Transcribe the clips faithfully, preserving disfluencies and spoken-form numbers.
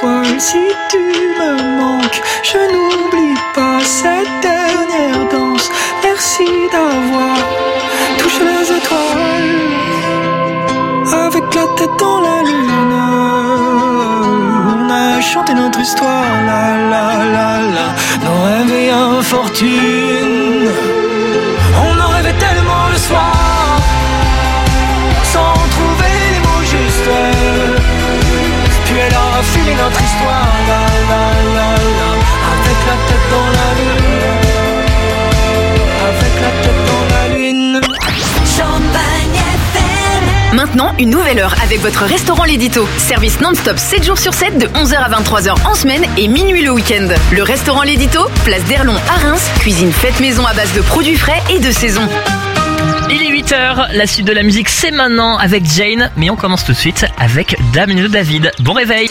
étoiles. Si tu me manques, je n'oublie pas cette dernière danse. Merci d'avoir touché les étoiles. Avec la tête dans la lune, on a chanté notre histoire. La la la la, nos rêves et infortunes. On en rêvait tellement le soir, sans trouver les mots justes. Puis elle a filé notre histoire. La la la la, avec la tête dans la lune. Avec la tête dans la lune. Champagne F M. Maintenant, une nouvelle heure avec votre restaurant L'Édito. Service non-stop sept jours sur sept de onze heures à vingt-trois heures en semaine et minuit le week-end. Le restaurant L'Édito, place d'Erlon à Reims. Cuisine faite maison à base de produits frais et de saison. Il est huit heures, la suite de la musique c'est maintenant avec Jane, mais on commence tout de suite avec Damien David. Bon réveil.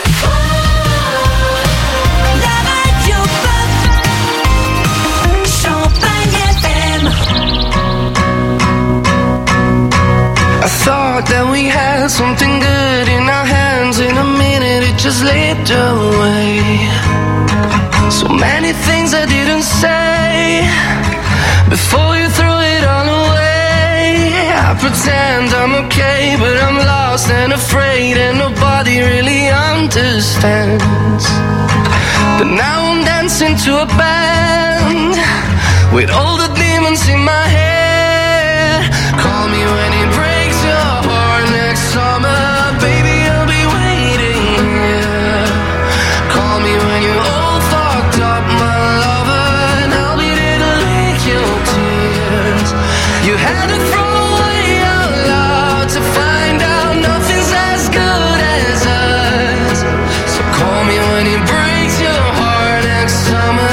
I thought that we had something good in our hands. In a minute it just slipped away. So many things I didn't say before you threw it all away. I pretend I'm okay, but I'm lost and afraid, and nobody really understands. But now I'm dancing to a band with all the demons in my head. Call me when it breaks your heart next summer, baby, I'll be waiting, yeah. Call me when you're all fucked up, my lover, and I'll be there to lick your tears. You had to throw away out loud to find out nothing's as good as us. So call me when it breaks your heart next summer.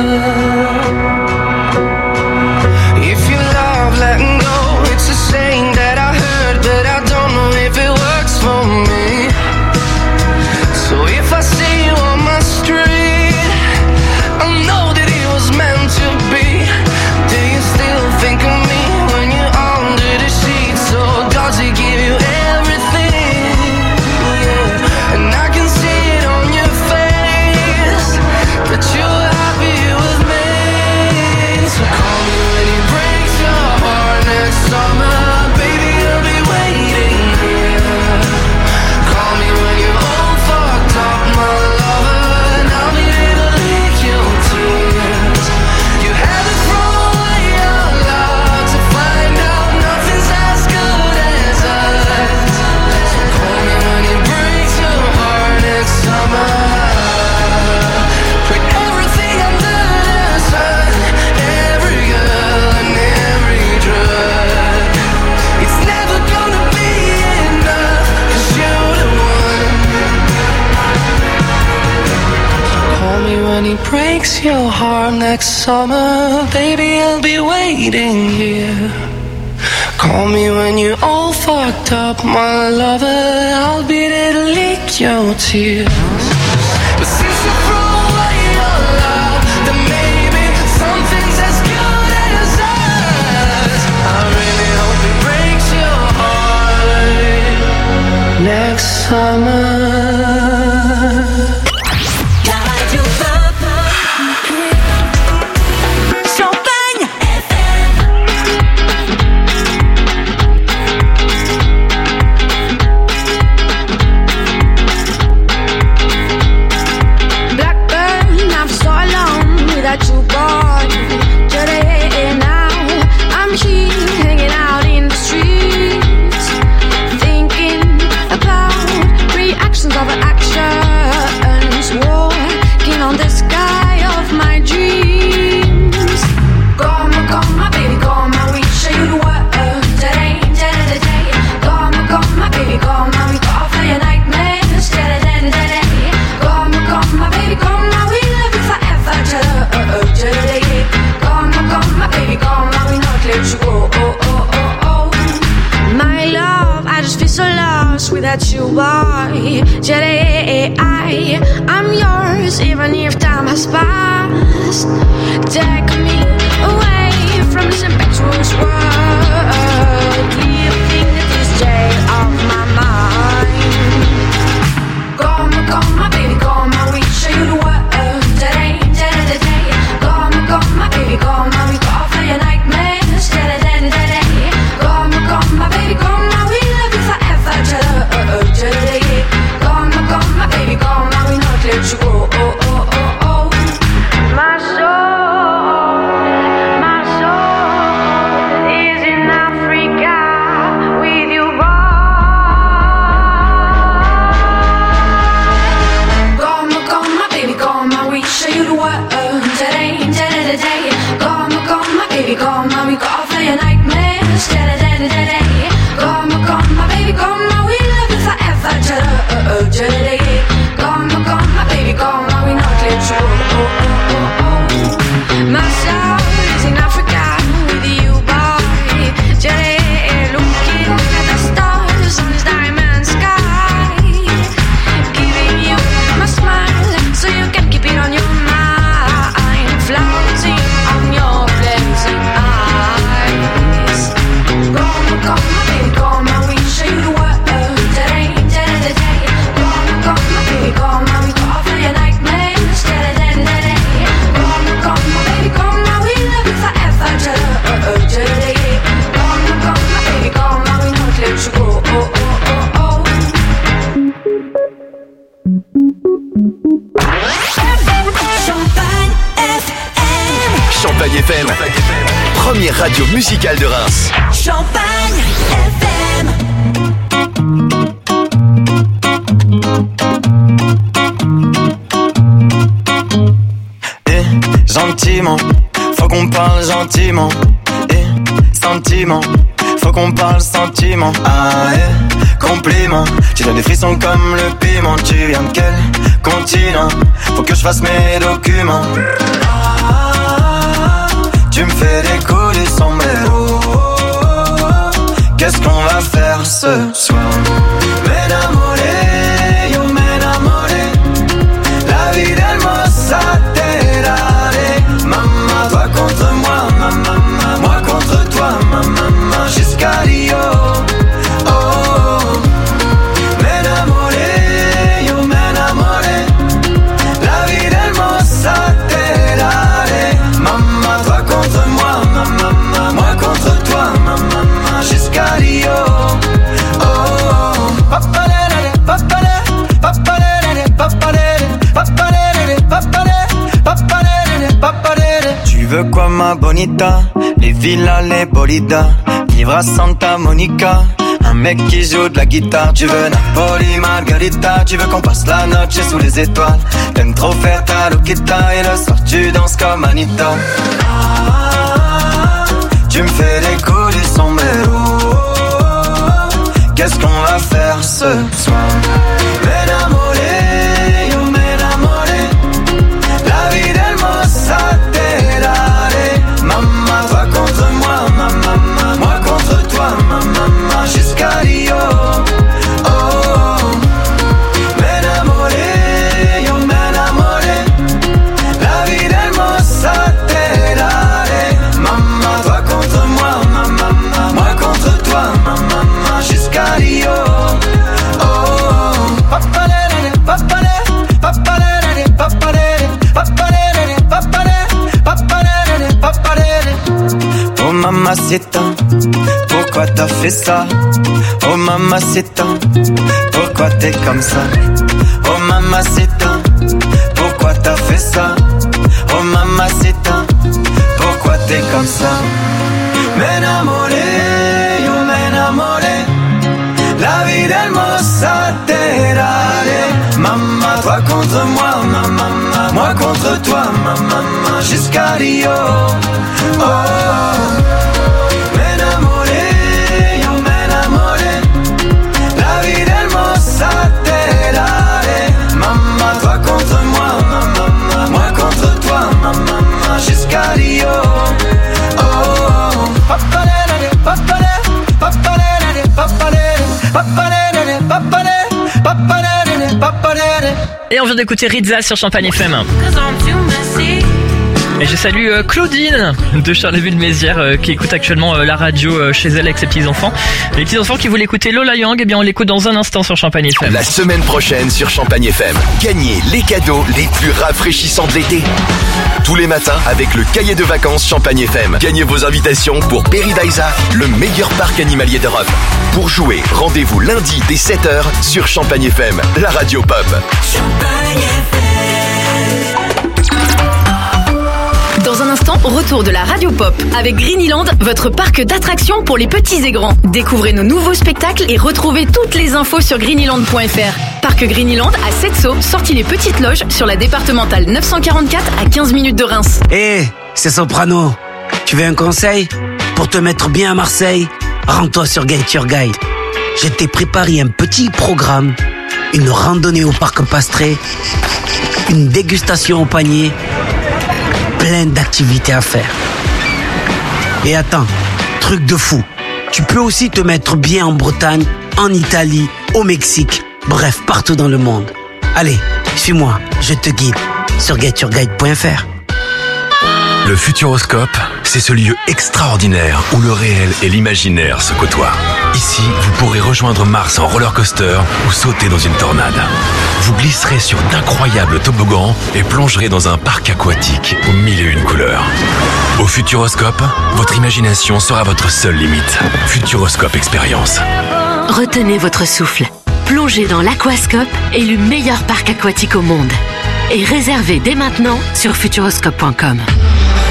If you love letting go, it's a saying that I heard, but I don't know if it works for me. So if I see you on my street, I know that it was meant to be. Do you still think of me when you're under the sheets? Or does he give you everything? Yeah. And I can see it on your face that you're happy with me. So call me when it breaks your heart next summer, baby, I'll be waiting here. Call me when you're all fucked up, my lover, and I'll be there to lick your tears. You had to throw away out loud to find out nothing's as good as us. So call me when it breaks your heart next summer. Put everything under the sun, every girl and every drug. It's never gonna be enough, 'cause you're the one. Call me when he breaks your heart next summer, baby, I'll be waiting here. Call me when you're all fucked up, my lover, I'll be there to lick your tears. But since you threw away your love, then maybe something's as good as us. I really hope it breaks your heart next summer. Champagne F M. Blackburn, I've so long without you, boy. Today now, I'm here hanging out in the streets, thinking about reactions of actions, walking on the sky of my dreams. Come on, come on, baby, come on, we show you the world today, today, today. Come on, come on, baby, come on, we go for your nightmares today, today, today. Come on, come on, baby, come on, we love you forever today, today. Come on, come on, baby, come on, we not let you go, oh, oh, oh, oh. My love, I just feel so lost without you, boy. Today, I, I'm yours, even if time has passed. Take me away from this impetuous world, leaving this jail of my mind. Come on, come on, baby. première radio musicale de Reims. Champagne F M. Eh, gentiment, faut qu'on parle gentiment. Eh, sentiment, faut qu'on parle sentiment. Ah, eh, compliment, tu donnes des frissons comme le piment. Tu viens de quel continent? Faut que je fasse mes documents. Ah, tu me fais des coups du sombrero. Qu'est-ce qu'on va faire ce soir? M'enamoré, yo m'enamoré. La vie d'hermosa te daré. Maman, toi contre moi, maman, moi contre toi, maman, jusqu'à Rio. Oh, m'enamoré, yo m'enamoré. La vie d'hermosa te daré. Maman, toi contre moi, maman, moi contre toi, maman, jusqu'à Rio. Oh, papalere, papalere, papalere, papalere, papalere, papalere, papalere, papalere. Tu veux quoi ma bonita? Les villas, les bolidas, vivre à Santa Monica. Un mec qui joue de la guitare. Tu veux Napoli, Margarita. Tu veux qu'on passe la noche sous les étoiles. T'aimes trop faire ta loquita. Et le soir tu danses comme Anita. Ah, tu me fais des coups du sombrero. Qu'est-ce qu'on va faire ce soir? M'enamoré, yo m'enamoré. La vie d'hermosa te daré. Maman, toi contre moi, maman, moi contre toi, maman, jusqu'à Rio. Oh, m'enamoré, yo m'enamoré. La vie d'hermosa te daré. Maman, toi contre moi, maman, moi contre toi, maman, jusqu'à Rio. Oh, papalere, papalere, papalere, papalere, papalere, papalere, papalere, papalere. Oh mamacita, pourquoi t'as fait ça? Oh mamacita, pourquoi t'es comme ça? Oh mamacita, pourquoi t'as fait ça? Oh mamacita, pourquoi t'es comme ça? M'enamoré, yo m'enamoré. La vie d'hermosa te daré. Maman, toi contre moi, maman, moi contre toi, maman, jusqu'à Rio. Oh, m'enamoré, yo m'enamoré. La vie d'hermosa te daré. Maman, toi contre moi, maman, moi contre toi, maman, jusqu'à Rio. Oh, papalere, papalere, papalere, papalere, papalere, papalere, papalere, papalere. Et on vient d'écouter Rizza sur Champagne F M. Et je salue euh, Claudine de Charleville-Mézières euh, qui écoute actuellement euh, la radio euh, chez elle avec ses petits-enfants. Les petits-enfants qui voulaient écouter Lola Young, eh bien on l'écoute dans un instant sur Champagne F M. La semaine prochaine sur Champagne F M, gagnez les cadeaux les plus rafraîchissants de l'été. Tous les matins avec le cahier de vacances Champagne F M. Gagnez vos invitations pour Paradise, le meilleur parc animalier d'Europe. Pour jouer, rendez-vous lundi dès sept heures sur Champagne F M, la radio pop. Champagne F M. Dans un instant, retour de la radio pop avec Greenyland, votre parc d'attractions pour les petits et grands. Découvrez nos nouveaux spectacles et retrouvez toutes les infos sur greenyland point f r. Parc Greenyland à Setso, sortie les petites loges sur la départementale neuf cent quarante-quatre à quinze minutes de Reims. Hé, hey, c'est Soprano. Tu veux un conseil? Pour te mettre bien à Marseille, rends-toi sur Get Your Guide. Je t'ai préparé un petit programme, une randonnée au parc Pastré, une dégustation au panier, plein d'activités à faire. Et attends, truc de fou, tu peux aussi te mettre bien en Bretagne, en Italie, au Mexique, bref, partout dans le monde. Allez, suis-moi, je te guide sur get your guide point f r. Le Futuroscope, c'est ce lieu extraordinaire où le réel et l'imaginaire se côtoient. Ici, vous pourrez rejoindre Mars en roller coaster ou sauter dans une tornade. Vous glisserez sur d'incroyables toboggans et plongerez dans un parc aquatique aux mille et une couleurs. Au Futuroscope, votre imagination sera votre seule limite. Futuroscope Expérience. Retenez votre souffle. Plongez dans l'Aquascope, élu meilleur parc aquatique au monde. Et réservez dès maintenant sur futuroscope point com.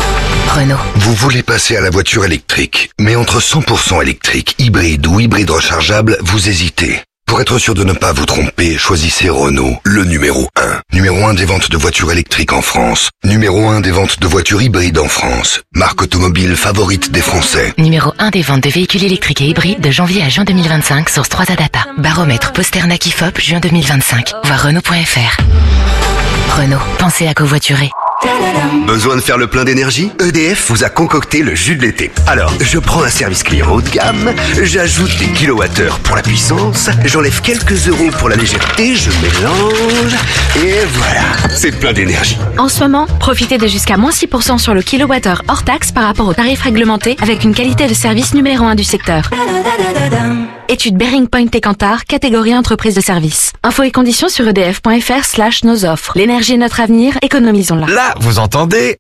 Renault. Vous voulez passer à la voiture électrique, mais entre cent pour cent électrique, hybride ou hybride rechargeable, vous hésitez. Pour être sûr de ne pas vous tromper, choisissez Renault, le numéro un. Numéro un des ventes de voitures électriques en France. Numéro un des ventes de voitures hybrides en France. Marque automobile favorite des Français. Numéro un des ventes de véhicules électriques et hybrides de janvier à juin deux mille vingt-cinq, source trois A Data. Baromètre Posternak I F O P, juin deux mille vingt-cinq. Voir Renault point F R. Renault, pensez à covoiturer. Besoin de faire le plein d'énergie? E D F vous a concocté le jus de l'été. Alors, je prends un service client haut de gamme, j'ajoute des kilowattheures pour la puissance, j'enlève quelques euros pour la légèreté, je mélange, et voilà, c'est plein d'énergie. En ce moment, profitez de jusqu'à moins six pour cent sur le kilowattheure hors taxe par rapport au tarif réglementé avec une qualité de service numéro un du secteur. Étude Bearing Point et Kantar, catégorie entreprise de service. Infos et conditions sur edf.fr slash nos offres. L'énergie est notre avenir, économisons-la. Là, vous entendez?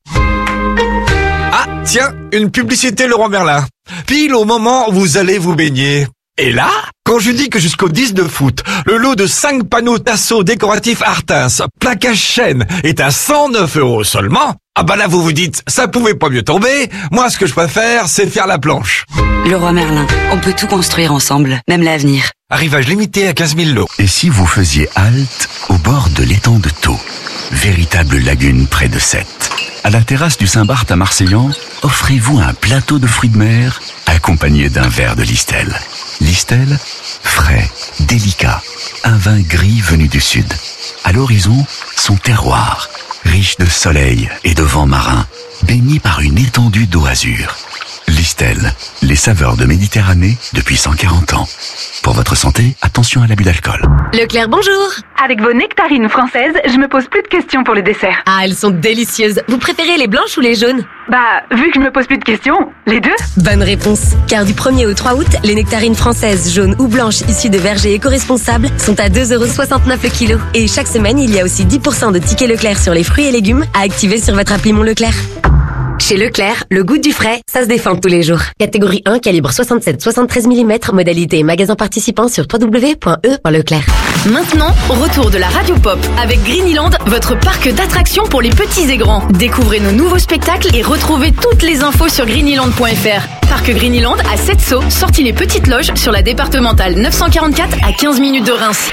Ah, tiens, une publicité Leroy Merlin. Pile au moment où vous allez vous baigner. Et là, quand je dis que jusqu'au dix-neuf août, le lot de cinq panneaux Tasso décoratifs Artins, plaquage chêne, est à cent neuf euros seulement, ah bah là vous vous dites, ça pouvait pas mieux tomber, moi ce que je préfère, c'est faire la planche. Leroy Merlin, on peut tout construire ensemble, même l'avenir. Arrivage limité à quinze mille lots. Et si vous faisiez halte au bord de l'étang de Thau, véritable lagune près de Sète? À la terrasse du Saint-Barth à Marseillan, offrez-vous un plateau de fruits de mer accompagné d'un verre de Listel. Listel, frais, délicat, un vin gris venu du sud. À l'horizon, son terroir, riche de soleil et de vent marin, baigné par une étendue d'eau azur. Listel, les saveurs de Méditerranée depuis cent quarante ans. Pour votre santé, attention à l'abus d'alcool. Leclerc, bonjour. Avec vos nectarines françaises, je me pose plus de questions pour le dessert. Ah, elles sont délicieuses. Vous préférez les blanches ou les jaunes? Bah, vu que je me pose plus de questions, les deux. Bonne réponse. Car du premier au trois août, les nectarines françaises, jaunes ou blanches issues de vergers éco-responsables sont à deux euros soixante-neuf le kilo. Et chaque semaine, il y a aussi dix pour cent de tickets Leclerc sur les fruits et légumes à activer sur votre appli Mon Leclerc. Chez Leclerc, le goût du frais, ça se défend tous les jours. Catégorie un, calibre soixante-sept soixante-treize millimètres, modalité magasin participant sur w w w point e point leclerc. Maintenant, retour de la Radio Pop avec Greenyland, votre parc d'attractions pour les petits et grands. Découvrez nos nouveaux spectacles et retrouvez toutes les infos sur greenyland point f r. Parc Greenyland à Sept-Sceaux, sortie les petites loges sur la départementale neuf cent quarante-quatre à quinze minutes de Reims.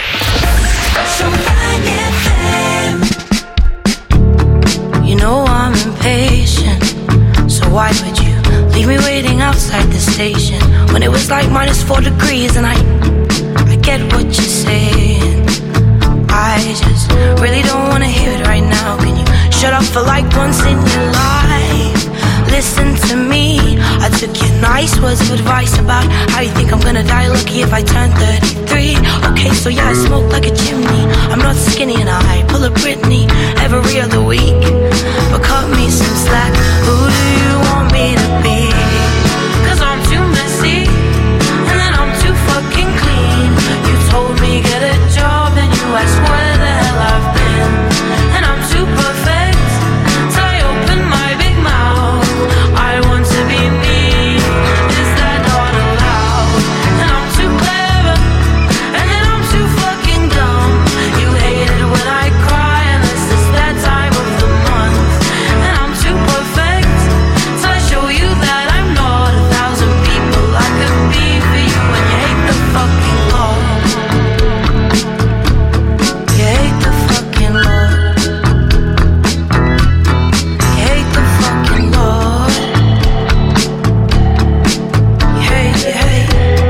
You know I'm impatient, so why would you leave me waiting outside the station when it was like minus four degrees? And I, I get what you're saying, I just really don't wanna hear it right now. Can you shut up for like once in your life? Listen to me, I took your nice words of advice about how you think I'm gonna die lucky if I turn thirty-three. Okay, so yeah, I smoke like a chimney, I'm not skinny and I pull a Britney every other week. But cut me some slack, who do you want me to be? Cause I'm too messy, and then I'm too fucking clean. You told me get a job, and you asked where the hell I've been. And I'm too perfect, till I open my big mouth. I want to be me, is that not allowed? And I'm too clever, and then I'm too fucking dumb. You hate it when I cry, unless it's that time of the month. And I'm too perfect, till I show you that I'm not a thousand people I could be for you. And you hate the fucking law, you hate the fucking law, you hate the fucking law, you hate, you hate.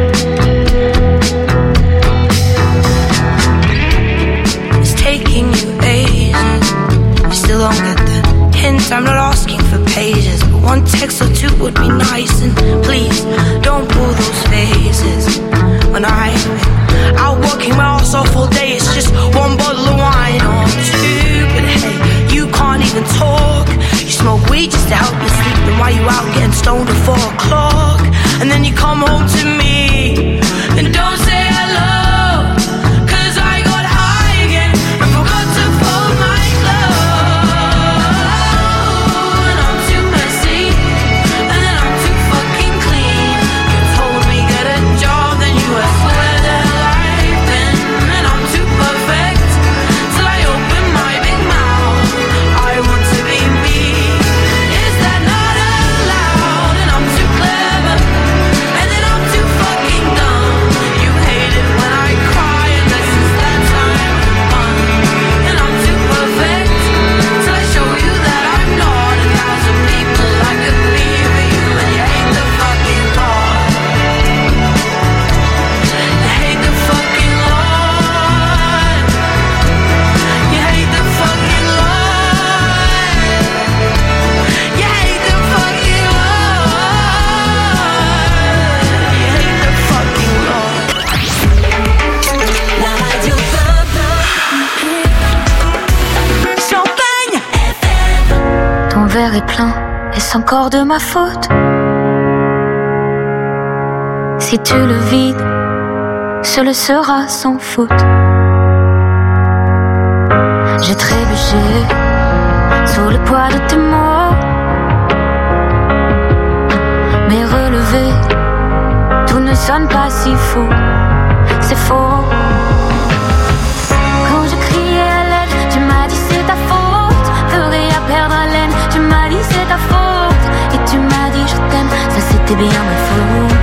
It's taking you ages, you still don't get the hint. I'm not asking for pages, but one text or two would be nice. And please, don't pull those faces when I've been out working my ass off all day. It's just one bottle of wine or two, but hey, you can't even talk. You smoke weed just to help you sleep, and while you out getting stoned at four o'clock, and then you come home to me and don't say hello, cause I got high again and forgot to fold my clothes. And I'm too messy, and then I'm too fucking clean. You told me get a job, then you asked where the hell I've been. And I'm too verre est plein, est-ce encore de ma faute? Si tu le vides, ce le sera sans faute. J'ai trébuché sous le poids de tes mots, mais relevé, tout ne sonne pas si faux. C'est faux. Quand je criais à l'aide, tu m'as dit c'est ta faute. Ferais à perdre haleine, tu m'as dit c'est ta faute. Et tu m'as dit je t'aime, ça c'était bien ma faute.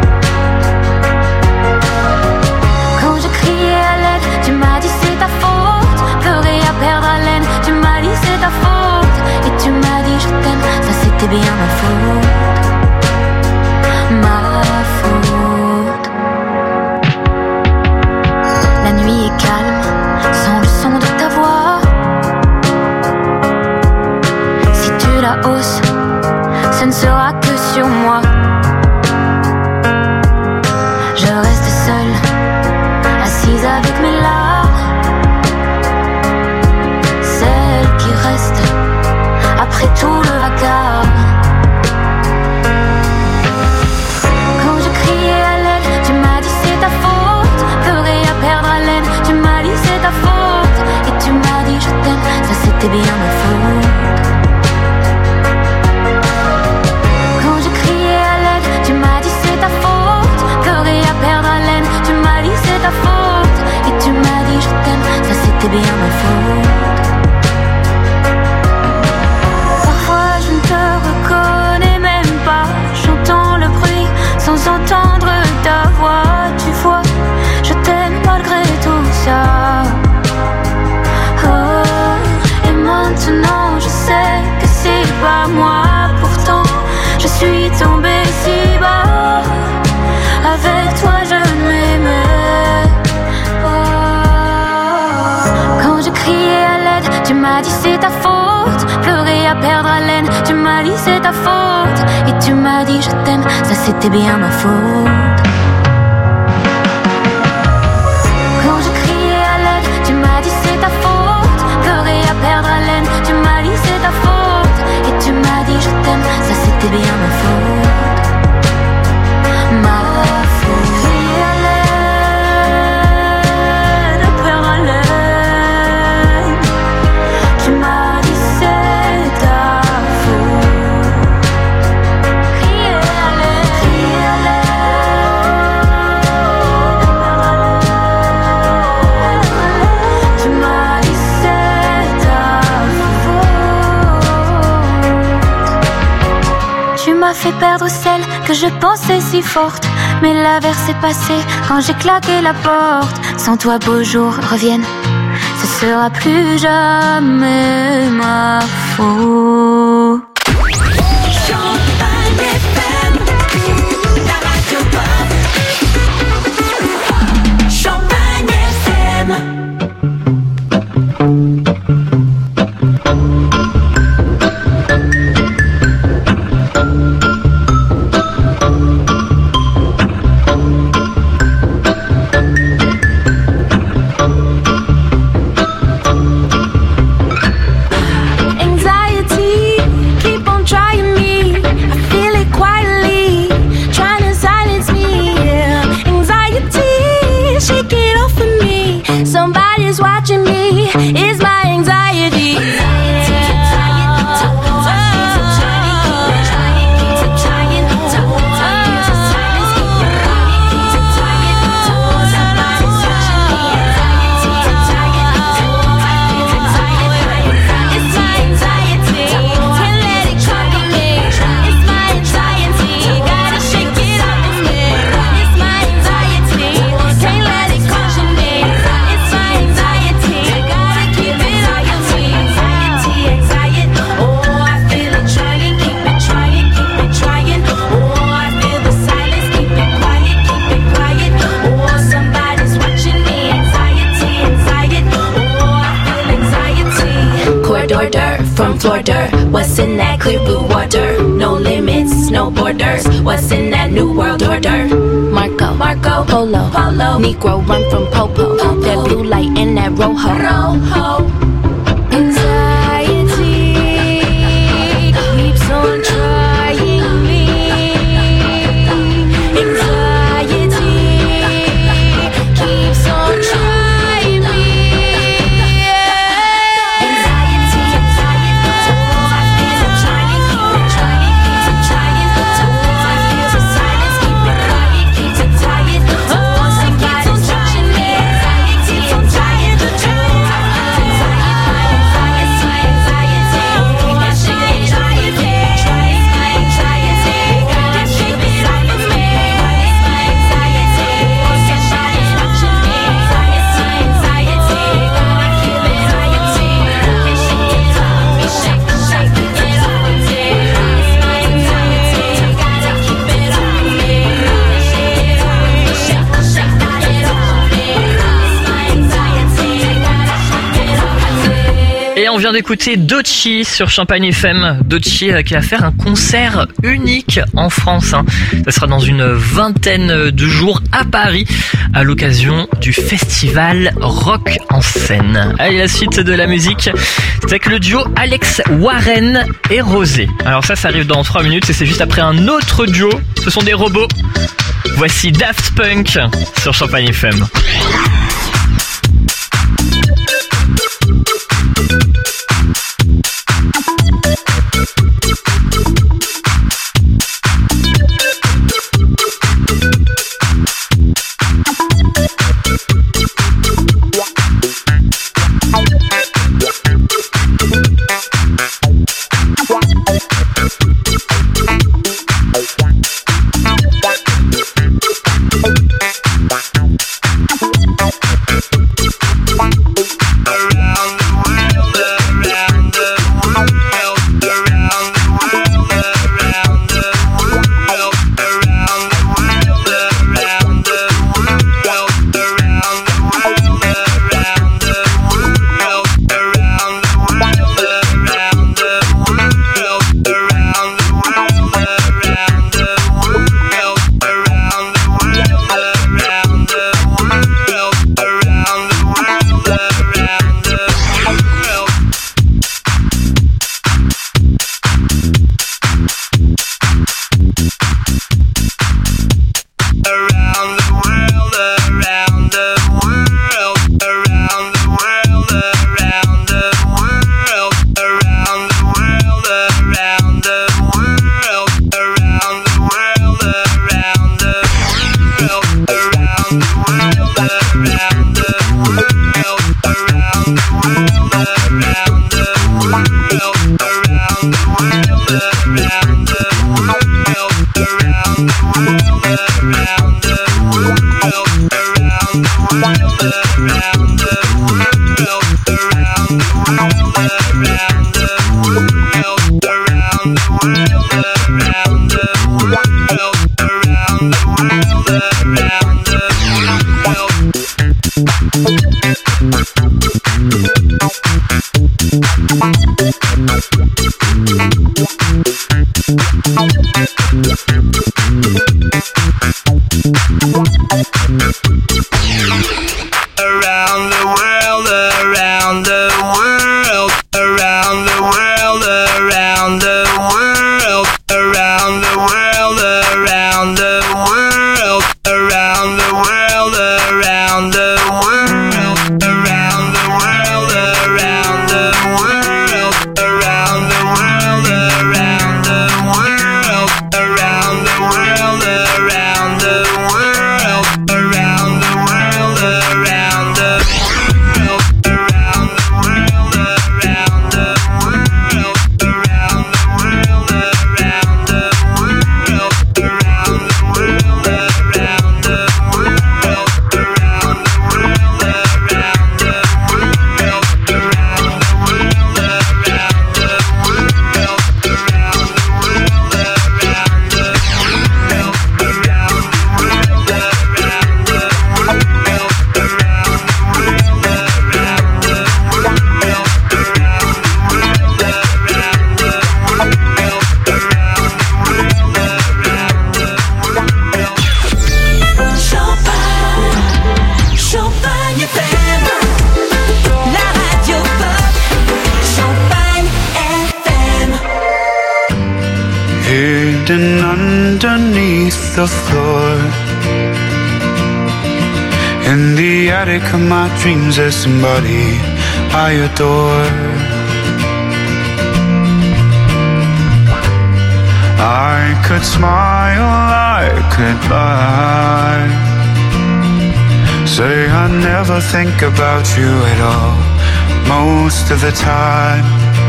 Quand je criais à l'aide, tu m'as dit c'est ta faute. Ferais à perdre haleine, tu m'as dit c'est ta faute. Et tu m'as dit je t'aime, ça c'était bien ma faute. Ma faute. La nuit est calme, sans le son de ta voix. Si tu la hausses, ce ne sera que sur moi. Je reste seule, assise avec mes larmes. Celle qui reste après tout le vacarme. Quand je criais à l'aide, tu m'as dit c'est ta faute. Ferais à perdre haleine, tu m'as dit c'est ta faute. Et tu m'as dit je t'aime, ça c'était bien ma faute. Quand je criais à l'aide, tu m'as dit c'est ta faute. Ferais à perdre haleine, tu m'as dit c'est ta faute. Et tu m'as dit je t'aime, ça c'était bien ma faute. Parfois je ne te reconnais même pas. J'entends le bruit sans entendre ta voix. Tu vois, je t'aime malgré tout ça. Oh, et maintenant je sais que c'est pas moi. Pourtant je suis tombée si bas. Avec toi je m'aimais pas. Quand je criais à l'aide, tu m'as dit c'est ta faute. Pleurer à perdre haleine, tu m'as dit c'est ta faute. Et tu m'as dit je t'aime, ça c'était bien ma faute. Quand je criais à l'aide, tu m'as dit c'est ta faute. Pleurer à perdre haleine, tu m'as dit c'est ta faute. Et tu m'as dit je t'aime, ça c'était bien ma faute. Ma faute. Crier à l'aide, perdre haleine, tu m'as dit c'est ta faute. Crier à l'aide, crier à l'aide, tu m'as dit c'est ta faute. Tu m'as fait perdre celle que je pensais si forte. Mais l'averse est passée quand j'ai claqué la porte. Sans toi beaux jours reviennent, ce sera plus jamais ma faute. Champagne F M, la radio pop. Champagne F M. Somebody's watching me, it's my anxiety. From Florida, what's in that clear blue water? No limits, no borders. What's in that new world order? Marco, Marco, Polo, Polo. Negro run from Popo. Popo. That blue light and that rojo. Rojo. Anxiety Et on vient d'écouter Doechii sur Champagne F M. Doechii qui va faire un concert unique en France. Hein. Ça sera dans une vingtaine de jours à Paris à l'occasion du festival Rock en scène. Allez, la suite de la musique, c'est avec le duo Alex Warren et Rosé. Alors ça, ça arrive dans trois minutes et c'est juste après un autre duo. Ce sont des robots. Voici Daft Punk sur Champagne F M. hidden underneath the floor. In the attic of my dreams there's somebody I adore. I could smile, I could lie, say I never think about you at all, most of the time.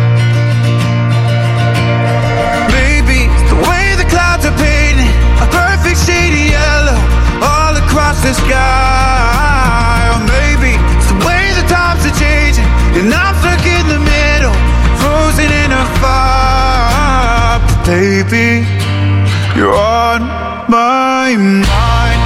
Maybe the way the clouds are painted a perfect shade of yellow all across the sky. Or maybe it's the way the times are changing and I'm stuck in the middle, frozen in a fire. But baby, you're on my mind.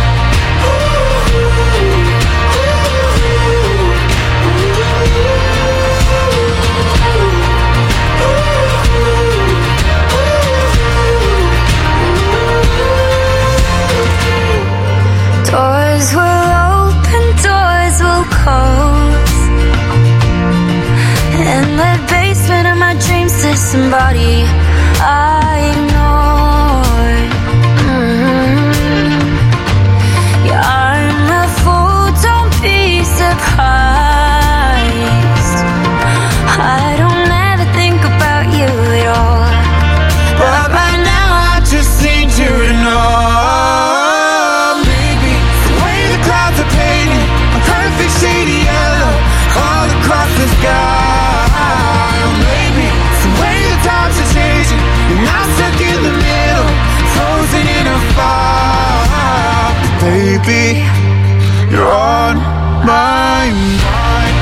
somebody I ignored. Mm-hmm. Yeah, I'm a fool, don't be surprised. I don't ever think about you at all, but by now I just need you to know. Maybe the way the clouds are painted, a perfect shade of yellow all across the sky. Or maybe it's the way the times are changing, and I'm stuck in the middle, frozen in a fire. Baby, you're on my mind.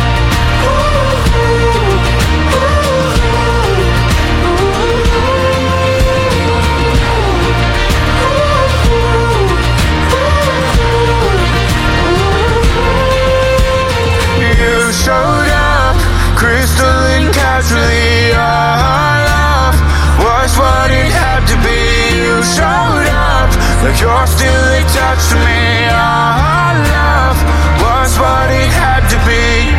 You showed up, crystalline casually. Our love was what it had to be. You showed up, like you're still attached to me. Our love was what it had to be.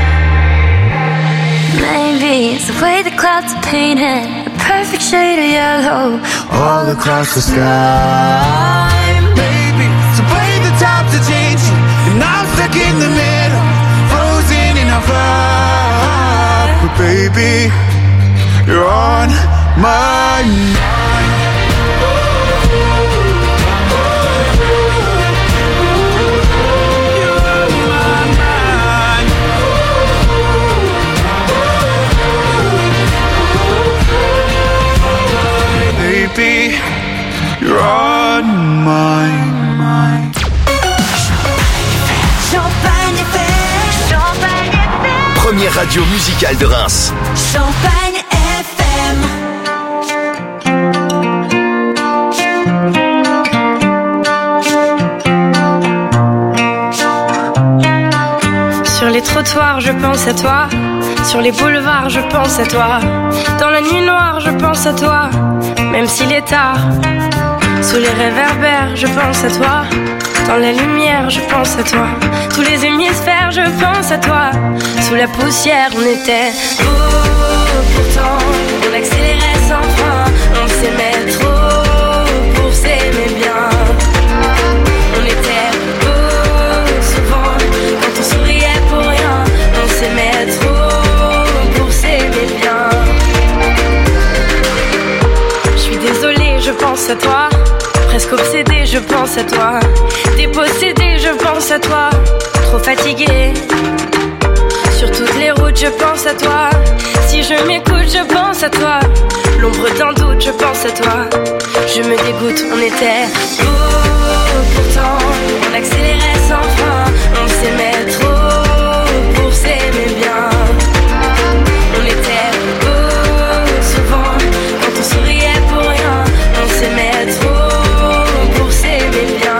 Maybe it's the way the clouds are painted, a perfect shade of yellow All across the sky. Maybe it's the way the times are changing, and I'm stuck in the middle, frozen in a fire. But baby, you're on my mind. Baby, you're on my mind. Champagne F M, Champagne F M, Première radio musicale de Reims. Champagne F M. Sur les trottoirs, je pense à toi. Sur les boulevards, je pense à toi. Dans la nuit noire, je pense à toi. Même s'il est tard. Sous les réverbères, je pense à toi. Dans la lumière, je pense à toi. Tous les hémisphères, je pense à toi. Sous la poussière, on était beau. Pourtant, on accélérait sans fin. On s'aimait trop pour s'aimer bien. On était beau souvent quand on souriait pour rien. On s'aimait trop pour s'aimer bien. Je suis désolée, je pense à toi. Presque obsédée, je pense à toi. Dépossédée, je pense à toi. Trop fatiguée. Sur toutes les routes, je pense à toi. Si je m'écoute, je pense à toi. L'ombre d'un doute, je pense à toi. Je me dégoûte, on était beau. Pourtant, on accélérait sans fin. On s'aimait trop pour s'aimer bien. On était beau souvent quand on souriait pour rien. On s'aimait trop pour s'aimer bien.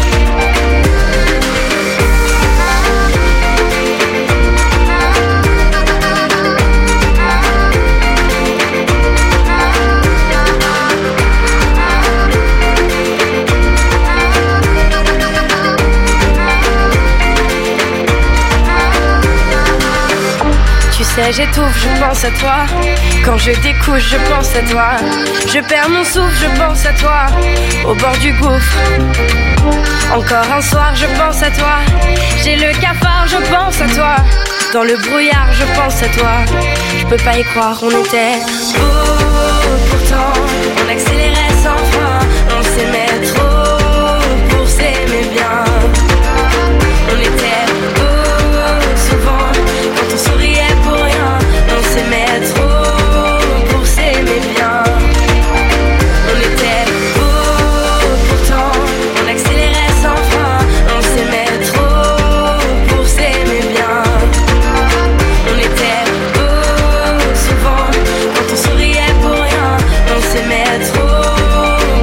Tu sais, j'étouffe, je pense à toi. Quand je découche, je pense à toi. Je perds mon souffle, je pense à toi. Au bord du gouffre. Encore un soir, je pense à toi. J'ai le cafard, je pense à toi. Dans le brouillard, je pense à toi. Je peux pas y croire, on était beau. Pourtant, on accélérait sans fin. On s'aimait trop pour s'aimer bien. On était beau souvent quand on souriait pour rien. On s'aimait trop pour s'aimer bien. On était beau pourtant, on accélérait sans fin. On s'aimait trop pour s'aimer bien. On était beau souvent quand on souriait pour rien. On s'aimait trop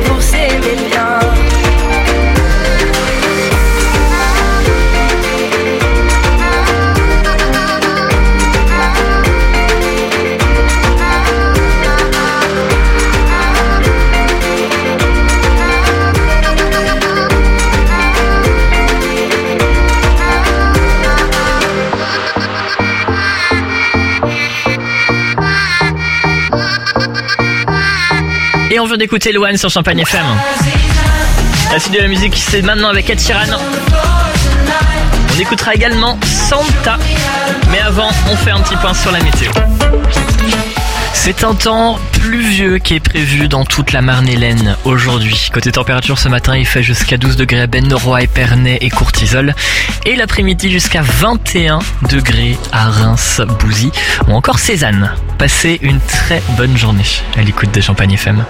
Et on vient d'écouter Loane sur Champagne F M. La suite de la musique, c'est maintenant avec Ed Sheeran. On écoutera également Santa. Mais avant, on fait un petit point sur la météo. C'est un temps pluvieux qui est prévu dans toute la Marne-et-Laine aujourd'hui. Côté température, ce matin, il fait jusqu'à douze degrés à Benneroy, Épernay et Courtizolle. Et l'après-midi, jusqu'à vingt et un degrés à Reims, Bouzy ou encore Cézanne. Passez une très bonne journée à l'écoute de Champagne F M.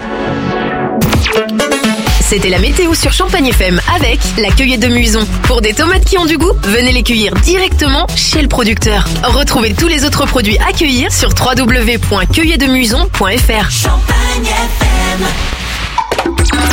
C'était la météo sur Champagne F M avec la cueillette de Muison. Pour des tomates qui ont du goût, venez les cueillir directement chez le producteur. Retrouvez tous les autres produits à cueillir sur w w w point cueillette de muison point f r. Champagne F M.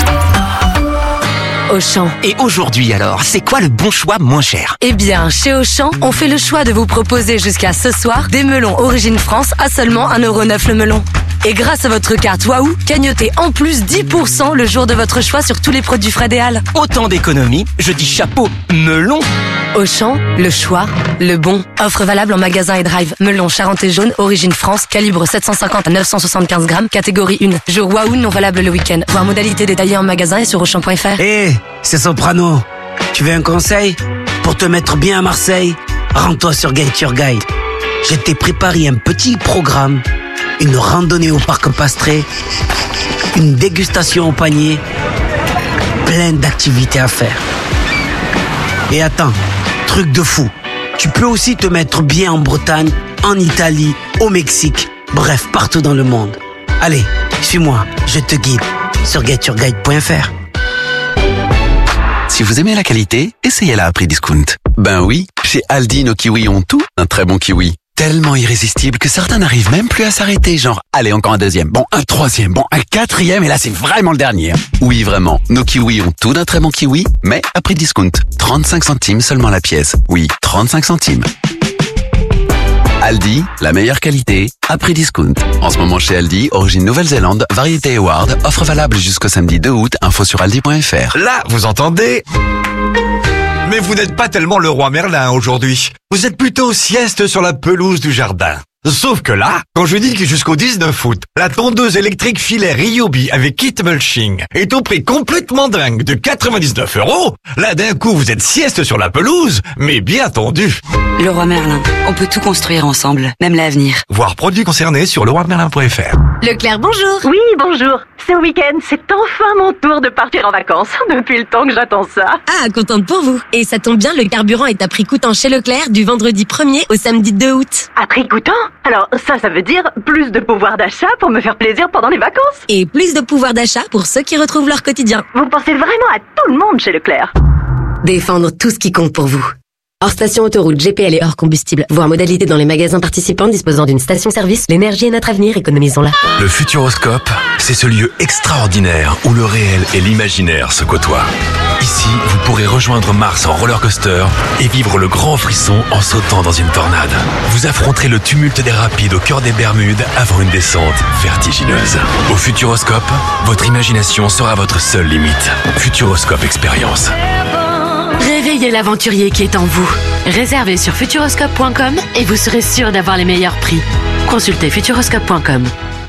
Auchan. Et aujourd'hui alors, c'est quoi le bon choix moins cher? Eh bien, chez Auchan, on fait le choix de vous proposer jusqu'à ce soir des melons Origine France à seulement un euro neuf le melon. Et grâce à votre carte Waouh, cagnotez en plus dix pour cent le jour de votre choix sur tous les produits frais des Halles. Autant d'économies, je dis chapeau, melon. Auchan, le choix, le bon. Offre valable en magasin et drive. Melon Charentais jaune, Origine France, calibre sept cent cinquante à neuf cent soixante-quinze grammes, catégorie un. Jour Waouh non valable le week-end. Voir modalité détaillée en magasin et sur auchan point f r. Hé, hey, c'est Soprano. Tu veux un conseil? Pour te mettre bien à Marseille, rends-toi sur Gaëture Guide. Je t'ai préparé un petit programme. Une randonnée au parc Pastré, une dégustation au panier, plein d'activités à faire. Et attends, truc de fou, tu peux aussi te mettre bien en Bretagne, en Italie, au Mexique, bref, partout dans le monde. Allez, suis-moi, je te guide sur gature guide point f r. Si vous aimez la qualité, essayez-la à prix discount. Ben oui, chez Aldi, nos kiwis ont tout, un très bon kiwi. Tellement irrésistible que certains n'arrivent même plus à s'arrêter, genre, allez, encore un deuxième, bon, un troisième, bon, un quatrième, et là, c'est vraiment le dernier. Oui, vraiment, nos kiwis ont tout d'un très bon kiwi, mais à prix discount. trente-cinq centimes seulement la pièce. Oui, trente-cinq centimes. Aldi, la meilleure qualité, à prix discount. En ce moment chez Aldi, origine Nouvelle-Zélande, variété Award, offre valable jusqu'au samedi deux août, info sur aldi point f r. Là, vous entendez? Mais vous n'êtes pas tellement le roi Merlin aujourd'hui. Vous êtes plutôt sieste sur la pelouse du jardin. Sauf que là, quand je dis que jusqu'au dix-neuf août, la tondeuse électrique filaire Ryobi avec kit mulching est au prix complètement dingue de quatre-vingt-dix-neuf euros, là d'un coup vous êtes sieste sur la pelouse, mais bien tendu. Le roi Merlin, on peut tout construire ensemble, même l'avenir. Voir produits concernés sur le roi merlin point f r. Leclerc, bonjour. Oui, bonjour. Ce week-end, c'est enfin mon tour de partir en vacances. Depuis le temps que j'attends ça. Ah, contente pour vous. Et ça tombe bien, le carburant est à prix coûtant chez Leclerc du vendredi premier au samedi deux août. À prix coûtant? Alors ça, ça veut dire plus de pouvoir d'achat pour me faire plaisir pendant les vacances. Et plus de pouvoir d'achat pour ceux qui retrouvent leur quotidien. Vous pensez vraiment à tout le monde chez Leclerc. Défendre tout ce qui compte pour vous. Hors station autoroute, G P L et hors combustible. Voir modalité dans les magasins participants disposant d'une station-service. L'énergie est notre avenir, économisons-la. Le Futuroscope, c'est ce lieu extraordinaire où le réel et l'imaginaire se côtoient. Ici, vous pourrez rejoindre Mars en roller coaster et vivre le grand frisson en sautant dans une tornade. Vous affronterez le tumulte des rapides au cœur des Bermudes avant une descente vertigineuse. Au Futuroscope, votre imagination sera votre seule limite. Futuroscope Expérience. Réveillez l'aventurier qui est en vous. Réservez sur futuroscope point com et vous serez sûr d'avoir les meilleurs prix. Consultez futuroscope point com.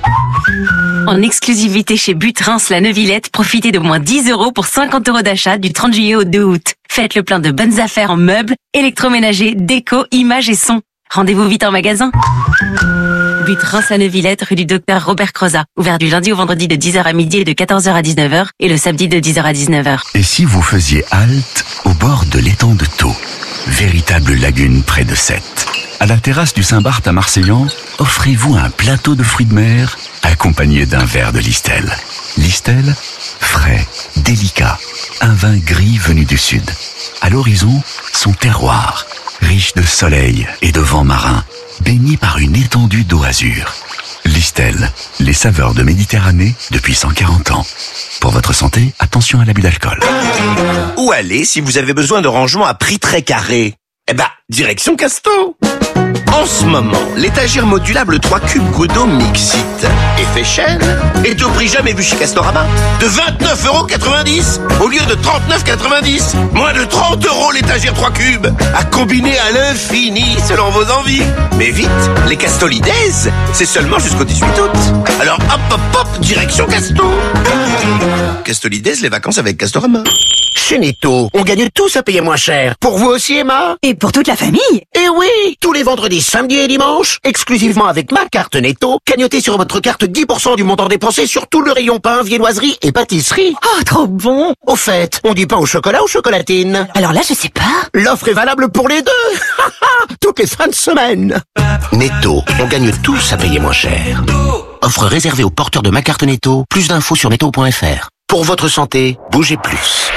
En exclusivité chez But Reims la Neuvillette, profitez de moins dix euros pour cinquante euros d'achat du trente juillet au deux août. Faites le plein de bonnes affaires en meubles, électroménager, déco, images et sons. Rendez-vous vite en magasin. But Reims la Neuvillette, rue du docteur Robert Crozat. Ouvert du lundi au vendredi de dix heures à midi et de quatorze heures à dix-neuf heures et le samedi de dix heures à dix-neuf heures. Et si vous faisiez halte au bord de l'étang de Thau, véritable lagune près de Sète. À la terrasse du Saint-Barth à Marseillan, offrez-vous un plateau de fruits de mer accompagné d'un verre de Listel. Listel, frais, délicat, un vin gris venu du sud. À l'horizon, son terroir, riche de soleil et de vent marin, baigné par une étendue d'eau azur. Listel, les saveurs de Méditerranée depuis cent quarante ans. Pour votre santé, attention à l'abus d'alcool. Où aller si vous avez besoin de rangement à prix très carré? Eh ben, direction Casto. En ce moment, l'étagère modulable trois cubes Godot Mixit effet chaîne est au prix jamais vu chez Castorama de vingt-neuf euros quatre-vingt-dix au lieu de trente-neuf euros quatre-vingt-dix. Moins de trente euros l'étagère trois cubes à combiner à l'infini selon vos envies. Mais vite, les Castolides, c'est seulement jusqu'au dix-huit août. Alors hop hop hop, direction Casto. Castolides, les vacances avec Castorama. Chez Netto, on gagne tous à payer moins cher. Pour vous aussi, Emma? Et pour toute la famille? Eh oui! Tous les vendredis, samedis et dimanches, exclusivement avec ma carte Netto, cagnottez sur votre carte dix pour cent du montant dépensé sur tout le rayon pain, viennoiserie et pâtisserie. Oh, trop bon! Au fait, on dit pain au chocolat ou chocolatine? Alors là, je sais pas. L'offre est valable pour les deux! Toutes les fins de semaine. Netto, on gagne tous à payer moins cher. Offre réservée aux porteurs de ma carte Netto. Plus d'infos sur netto point f r. Pour votre santé, bougez plus.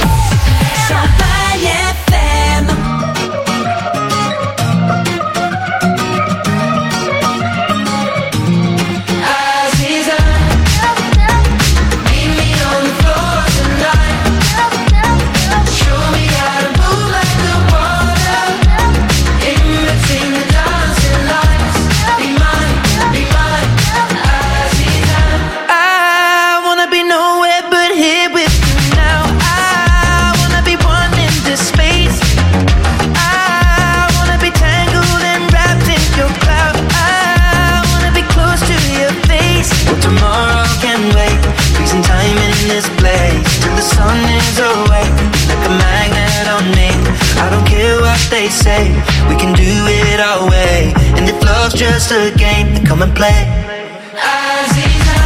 They say we can do it our way, and if love's just a game, then come and play. Aziza,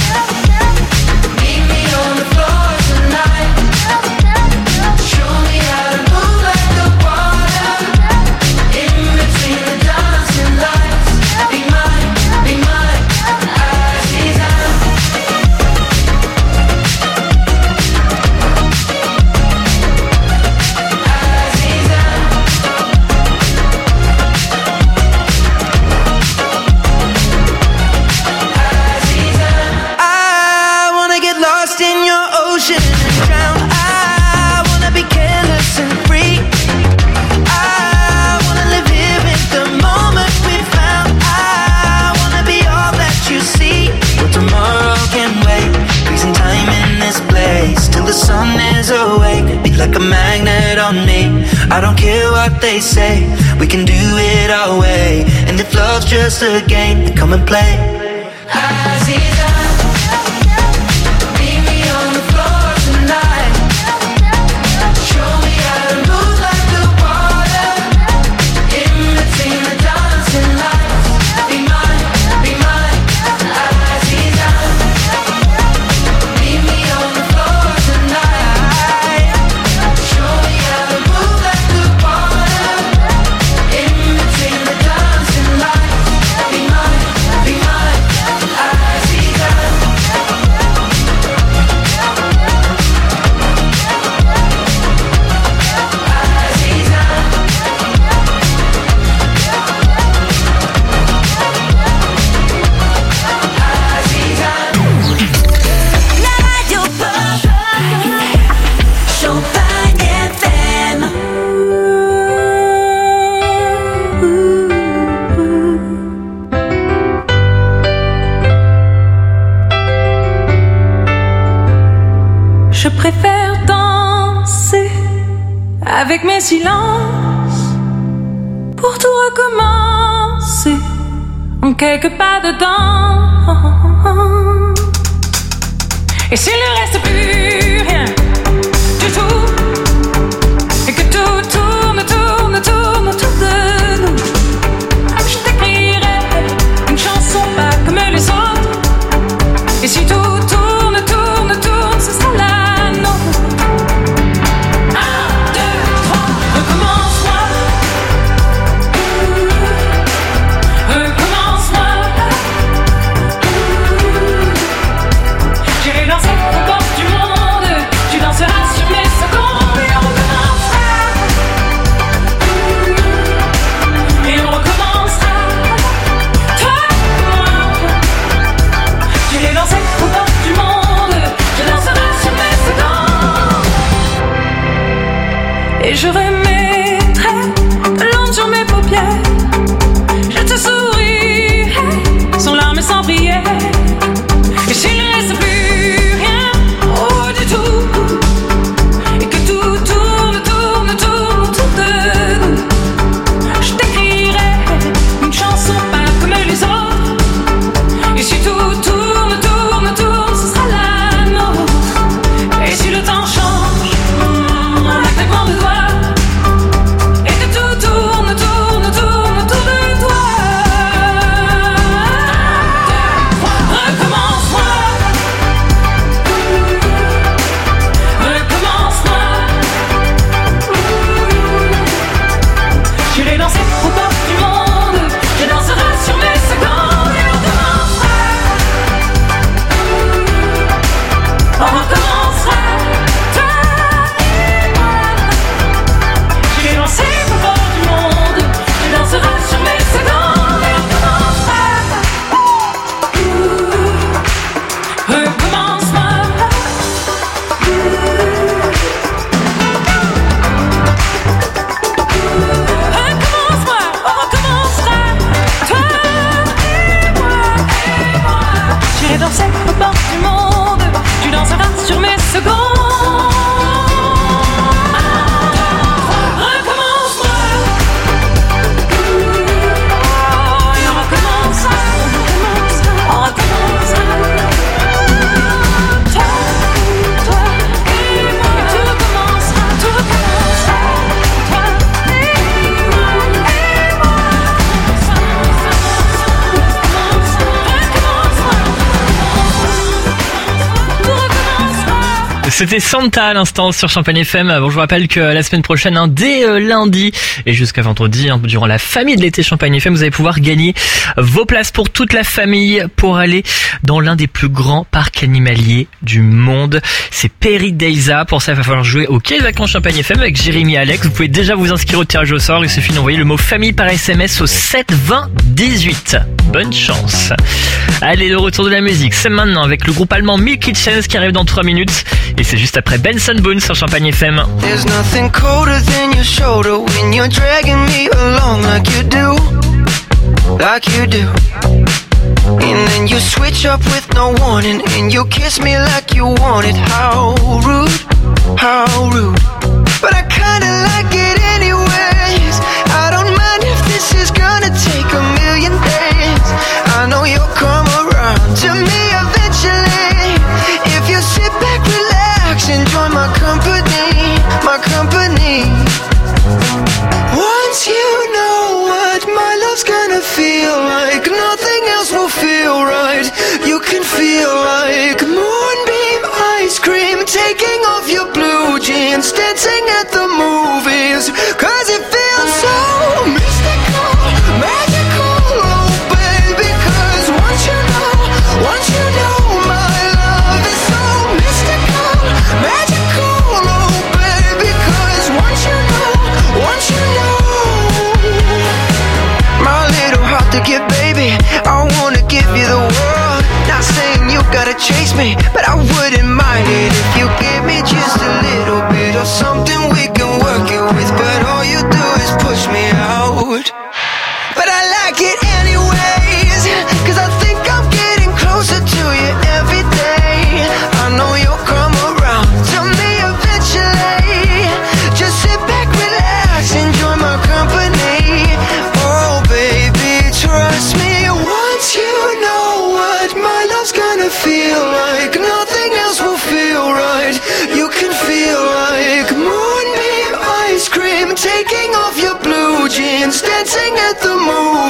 meet me on the floor tonight. Show me how to move like the water, in between the dancing lights. Be mine, be mine, Aziza. The sun is awake, be like a magnet on me. I don't care what they say, we can do it our way. And if love's just a game, then come and play. Aziza, meet me on the floor tonight. Show me how to move like the water, in between the dancing lights. Be mine, be mine, Aziza. Meet me on the floor. Je préfère danser avec mes silences pour tout recommencer en quelques pas dedans. Et s'il ne reste plus rien du tout et que tout tourne, tourne, tourne autour de nous, je t'écrirai une chanson pas comme les autres. Et si tout tourne, tourne, tourne, ce sera là. Au bord du monde, tu danseras sur mes secondes et on recommencera. C'était Santa à l'instant sur Champagne F M. Bon, je vous rappelle que la semaine prochaine, hein, dès euh, lundi et jusqu'à vendredi, hein, durant la famille de l'été Champagne F M, vous allez pouvoir gagner vos places pour toute la famille pour aller dans l'un des plus grands parcs animaliers du monde. C'est Paradisa. Pour ça, il va falloir jouer au Quai des Vacances Champagne F M avec Jérémy et Alex. Vous pouvez déjà vous inscrire au tirage au sort. Il suffit d'envoyer le mot famille par S M S au sept vingt dix-huit. Bonne chance. Allez, le retour de la musique, c'est maintenant avec le groupe allemand Milk Kitchens qui arrive dans trois minutes. Et c'est juste après Benson Boone sur Champagne F M. There's nothing colder than your shoulder when you're dragging me along like you do, like you do. And then you switch up with no warning and you kiss me like you want it. How rude, how rude. But I kinda like it anyways. I don't mind if this is gonna take a million days. I know you'll come around to me eventually. If you sit back, relax, enjoy my company, my company. Once you know what my love's gonna feel like, nothing else will feel right. You can feel like moonbeam ice cream, taking off your blue jeans, dancing at the movies, cause it feels so mystical, magical, oh baby. Cause once you know, once you know my love is so mystical, magical, oh baby. Cause once you know, once you know, my little heart to give, baby, I wanna give you the world. Not saying you gotta chase me, but I wouldn't mind it if you give me just a little bit of something we can work it with. But all you do is push me out. But I like it anyways, cause I think I'm getting closer to you every day. I know you'll come around to me eventually. Just sit back, relax, enjoy my company. Oh baby, trust me. Once you know what my love's gonna feel like, nothing else will feel right. You can feel like moonbeam ice cream, taking off your blue jeans, dancing at the moon.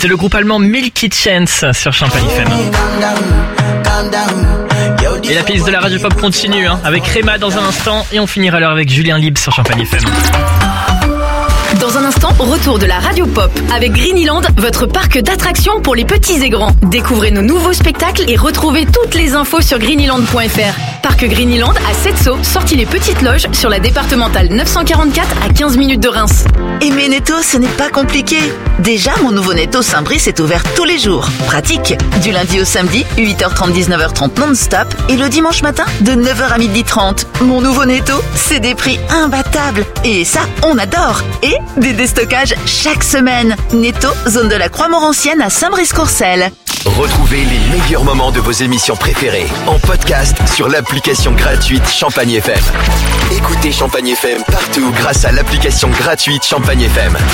C'était le groupe allemand Milky Chance sur Champagne F M. Et la piste de la radio pop continue hein, avec Rema dans un instant et on finira l'heure avec Julien Libre sur Champagne F M. Dans un instant, retour de la radio pop avec Greenyland, votre parc d'attractions pour les petits et grands. Découvrez nos nouveaux spectacles et retrouvez toutes les infos sur greenyland point f r. Parc Greenyland à Setso, sortie les petites loges sur la départementale neuf cent quarante-quatre à quinze minutes de Reims. Aimer Netto, ce n'est pas compliqué. Déjà, mon nouveau Netto Saint-Brice est ouvert tous les jours. Pratique. Du lundi au samedi, huit heures trente, dix-neuf heures trente non-stop. Et le dimanche matin, de neuf heures à midi trente. Mon nouveau Netto, c'est des prix imbattables. Et ça, on adore. Et des déstockages chaque semaine. Netto, zone de la Croix-Morancienne à Saint-Brice-Courcelles. Retrouvez les meilleurs moments de vos émissions préférées en podcast sur l'application gratuite Champagne F M. Écoutez Champagne F M partout grâce à l'application gratuite Champagne F M.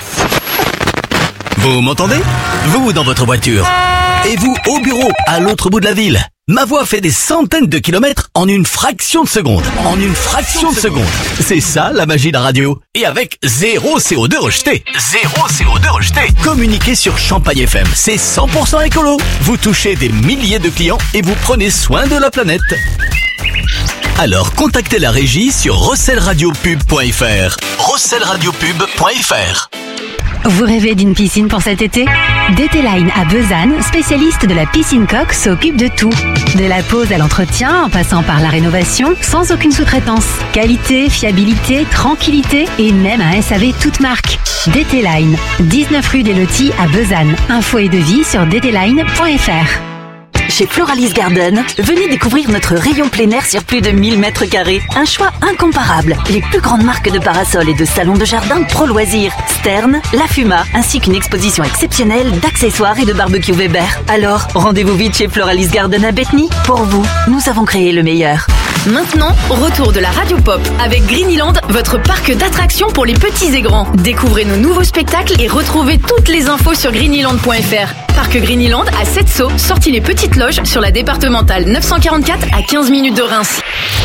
Vous m'entendez? Vous dans votre voiture. Et vous au bureau, à l'autre bout de la ville. Ma voix fait des centaines de kilomètres en une fraction de seconde. En une fraction de seconde. C'est ça la magie de la radio. Et avec zéro C O deux rejeté. Zéro C O deux rejeté. Communiquez sur Champagne F M. C'est cent pour cent écolo. Vous touchez des milliers de clients et vous prenez soin de la planète. Alors contactez la régie sur rossel radio pub point f r. rossel radio pub point f r. Vous rêvez d'une piscine pour cet été? D T Line à Besançon, spécialiste de la piscine coque, s'occupe de tout. De la pose à l'entretien, en passant par la rénovation, sans aucune sous-traitance. Qualité, fiabilité, tranquillité et même un S A V toute marque. D T Line, dix-neuf rue des Lotis à Besançon. Info et devis sur d t line point f r. Chez Floralis Garden, venez découvrir notre rayon plein air sur plus de mille mètres carrés. Un choix incomparable. Les plus grandes marques de parasols et de salons de jardin Pro Loisirs, Stern, La Fuma, ainsi qu'une exposition exceptionnelle d'accessoires et de barbecue Weber. Alors, rendez-vous vite chez Floralis Garden à Bethany. Pour vous, nous avons créé le meilleur. Maintenant, retour de la radio pop avec Greenyland, votre parc d'attractions pour les petits et grands. Découvrez nos nouveaux spectacles et retrouvez toutes les infos sur greenyland point f r. Parc Greenyland à Setso, sortie les petites loges sur la départementale neuf cent quarante-quatre à quinze minutes de Reims.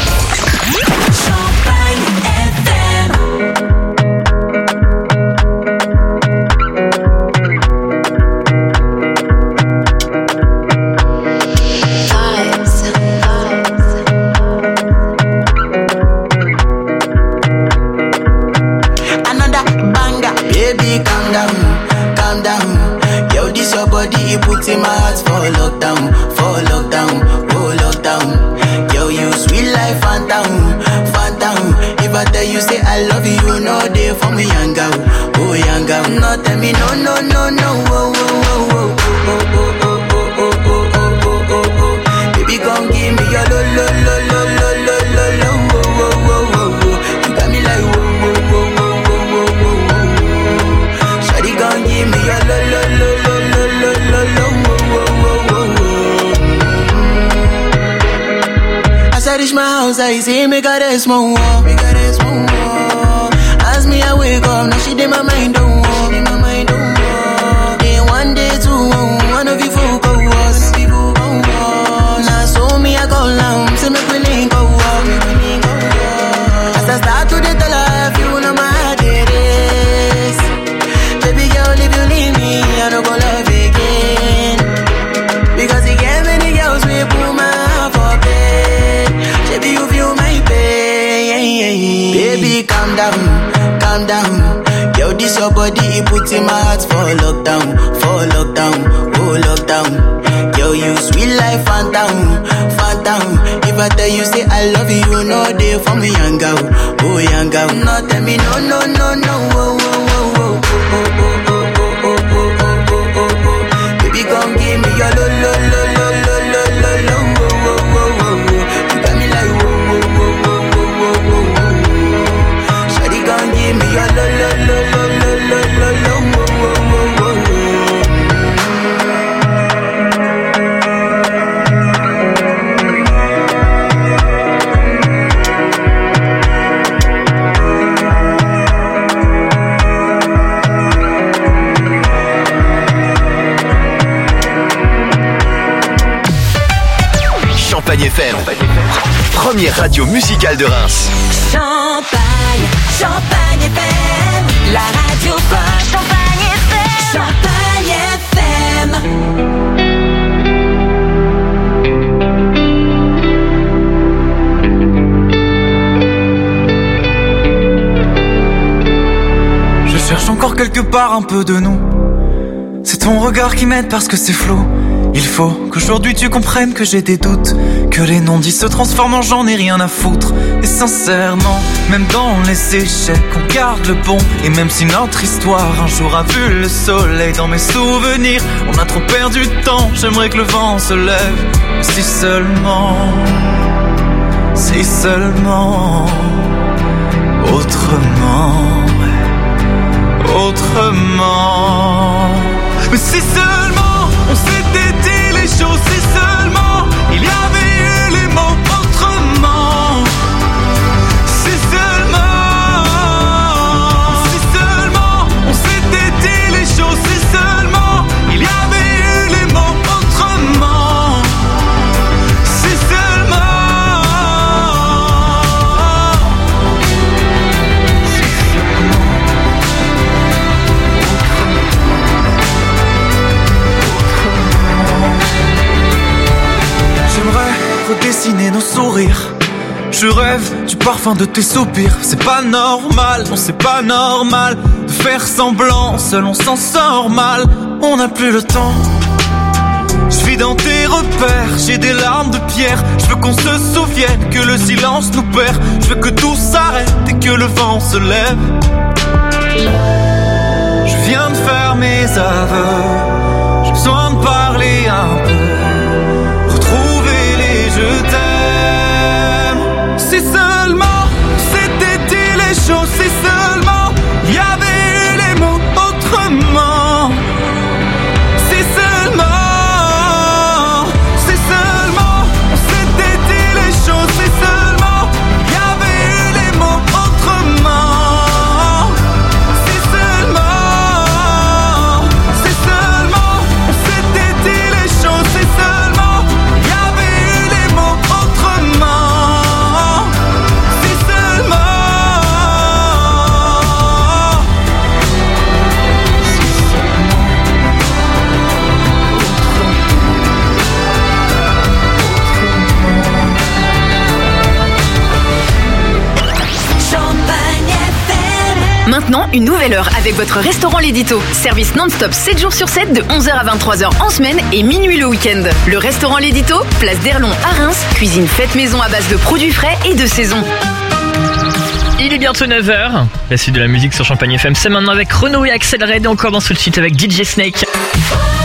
Put in my heart for lockdown, for lockdown, oh lockdown. Yo, you sweet life, phantom, phantom. If I tell you say I love you, no day for me, young girl, oh young girl. No tell me no, no, no, no, oh, oh, oh, oh, oh, oh, oh, oh, oh, oh, oh, oh, oh. Baby, come give me your lo, lo, lo, lo, lo, lo, lo, lo, oh, oh, oh, oh, oh. You got me like whoa, whoa, whoa, whoa, whoa, whoa, whoa. Shawty, come give me your lo, lo, lo, lo, lo, lo, lo, lo. I reach my house, I see me got a small wall, me got a small wall. As me I wake up, now she did my mind don't walk, in my mind don't walk. Then one day two, one of you folk go was, people go was. Now so me I go long, say me we link go walk, me we link go walk. As I start to the tell her, if you know my heart it is. Baby girl, if you leave me, I don't go love again. Because you get many girls we put my heart for bed. Baby, you feel my pain. Baby, calm down, calm down. Yo, this your body, it puts in my heart for lockdown, for lockdown, oh lockdown. Yo, you sweet life, phantom, phantom. If I tell you say I love you, no day for me, young girl, oh young girl. No tell me no, no, no, no, oh, oh, oh, oh, oh, oh, oh, oh, oh, oh, oh, oh, oh. Baby, come give me your lo, lo, lo, lo, lo, lo, lo, lo, oh, oh, oh, oh, oh. You got me like whoa, whoa, whoa, whoa, whoa, whoa, whoa. Shawty, come give me your lo, lo, lo, lo, lo, lo, lo, lo, oh, oh, oh, oh, oh. Champagne F M, première radio musicale de Reims. Champagne, Champagne F M, la radio pop. Champagne F M, Champagne F M. cache encore quelque part un peu de nous. C'est ton regard qui m'aide parce que c'est flou. Il faut qu'aujourd'hui tu comprennes que j'ai des doutes, que les non-dits se transforment en j'en ai rien à foutre. Et sincèrement, même dans les échecs, on garde le bon. Et même si notre histoire un jour a vu le soleil, dans mes souvenirs, on a trop perdu de temps. J'aimerais que le vent se lève. Si seulement, si seulement, autrement, autrement. Mais si seulement on s'était dit les choses, si seulement il y avait eu les mots autrement. Si seulement, si seulement on s'était dit les choses, si seulement il y avait eu les mots autrement. Si seulement, si seulement. J'aimerais redessiner nos sourires. Je rêve du parfum de tes soupirs. C'est pas normal, non c'est pas normal de faire semblant, seul on s'en sort mal. On n'a plus le temps. Je vis dans tes repères, j'ai des larmes de pierre. Je veux qu'on se souvienne que le silence nous perd. Je veux que tout s'arrête et que le vent se lève. Je viens de faire mes aveux. J'ai besoin de parler un peu, retrouver les je t'aime. Si seulement c'était dit les choses, si seulement il y avait eu les mots autrement. Si seulement, si seulement on s'était dit les choses, si seulement il y avait eu les mots autrement. Si seulement, si seulement on s'était dit les choses, si seulement il y avait eu les mots autrement. Si seulement, Maintenant, une nouvelle heure avec votre restaurant L'Édito. Service non-stop sept jours sur sept de onze heures à vingt-trois heures en semaine et minuit le week-end. Le restaurant L'Édito, place d'Erlon à Reims, cuisine faite maison à base de produits frais et de saison. Il est bientôt neuf heures. La suite de la musique sur Champagne F M, c'est maintenant avec Renaud et Axel Red et encore dans ce suite avec D J Snake.